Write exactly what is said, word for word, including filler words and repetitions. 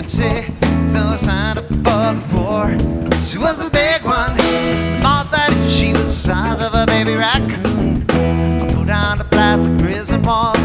gypsy, so I signed up for the war. She was a big one, more that she was the size of a baby raccoon. I put down the plastic prison wall.